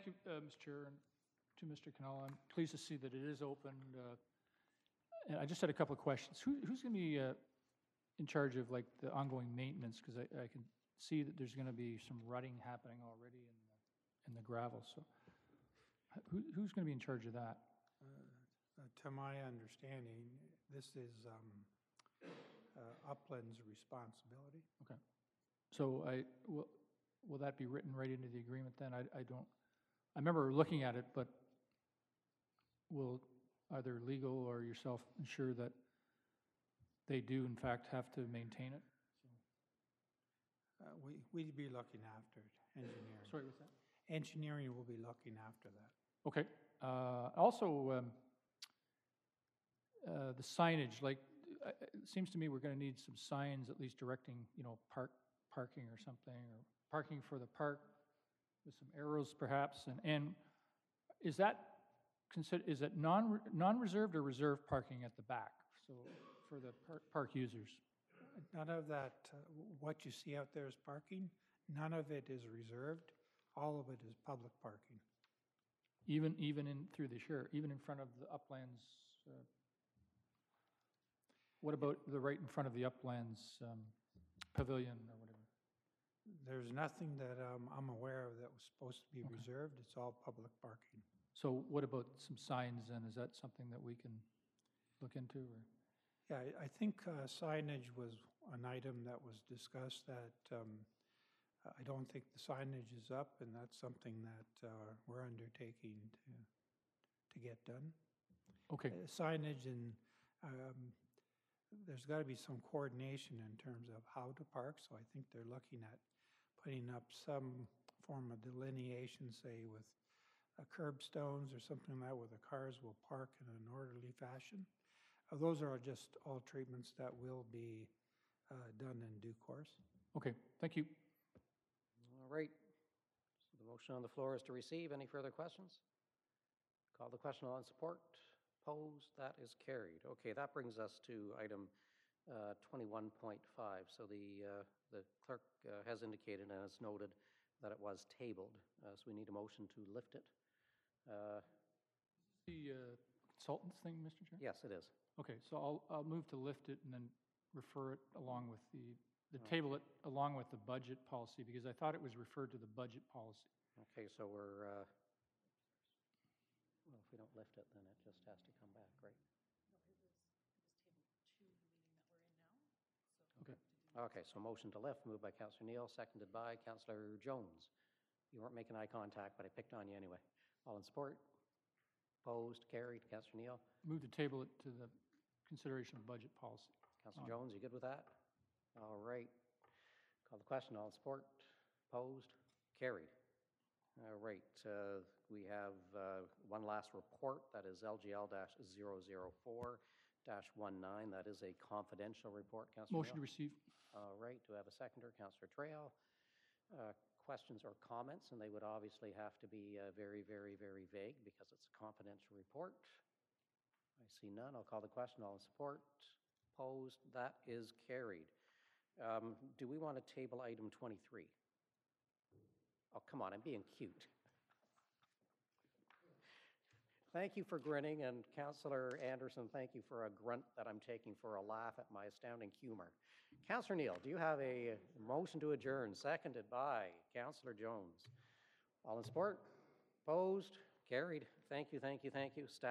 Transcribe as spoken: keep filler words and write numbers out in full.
you, uh, Mister Chair, and to Mister Canal. I'm pleased to see that it is open. Uh, and I just had a couple of questions. Who, who's going to be uh, in charge of like the ongoing maintenance? Because I, I can see that there's going to be some rutting happening already in the, in the gravel. So who, who's going to be in charge of that? Uh, uh, to my understanding, this is um, uh, Upland's responsibility. Okay. So I will, will that be written right into the agreement then? I, I don't, I remember looking at it, but will either legal or yourself ensure that they do in fact have to maintain it? Uh, we, we'd be looking after it, engineering. Sorry, what's that? Engineering will be looking after that. Okay. Uh, also, um, uh, the signage, like, uh, it seems to me we're going to need some signs at least directing, you know, park parking or something, or parking for the park with some arrows perhaps. And, and is that consider is it non non-reserved or reserved parking at the back? So for the park, park users. None of that, uh, what you see out there is parking. None of it is reserved. All of it is public parking. Even even in through the share, even in front of the Uplands. Uh, what about the right in front of the Uplands um, pavilion or whatever? There's nothing that um, I'm aware of that was supposed to be Okay. reserved. It's all public parking. So what about some signs then? Is that something that we can look into? Or? Yeah, I, I think uh, signage was an item that was discussed that um, I don't think the signage is up, and that's something that uh, we're undertaking to to get done. Okay. Uh, signage and um, there's got to be some coordination in terms of how to park, so I think they're looking at putting up some form of delineation, say with uh, curbstones or something like that, where the cars will park in an orderly fashion. Uh, those are just all treatments that will be uh, done in due course. Okay, thank you. All right. So the motion on the floor is to receive. Any further questions? Call the question on support. Opposed? That is carried. Okay, that brings us to item uh, twenty-one point five. So the, uh, the clerk uh, has indicated and has noted that it was tabled. Uh, so we need a motion to lift it. Uh, The uh, consultants thing, Mister Chair? yes, it is. Okay, so I'll, I'll move to lift it and then refer it along with the, the Okay. table it along with the budget policy, because I thought it was referred to the budget policy. Okay, so we're, uh, well, if we don't lift it, then it just has to come back, right? Okay. Okay, so motion to lift, moved by Councillor Neal, seconded by Councillor Jones. You weren't making eye contact, but I picked on you anyway. All in support? Opposed? Carried. Councillor Neal? Move to table it to the consideration of budget policy. Councillor On. Jones, you good with that? All right. Call the question. All in support? Opposed? Carried. All right. Uh, we have uh, one last report. That is L G L zero zero four dash nineteen. That is a confidential report. Councillor Motion to Neal? receive. All right. Do I have a seconder? Councillor Trejo. Uh, questions or comments, and they would obviously have to be uh, very, very, very vague because it's a confidential report. I see none. I'll call the question. All in support? Opposed? That is carried. Um, do we want to table item twenty-three? Oh, come on, I'm being cute. Thank you for grinning, and Councillor Anderson, thank you for a grunt that I'm taking for a laugh at my astounding humor. Councillor Neal, do you have a motion to adjourn, seconded by Councillor Jones? All in support? Opposed? Carried. Thank you, thank you, thank you. Staff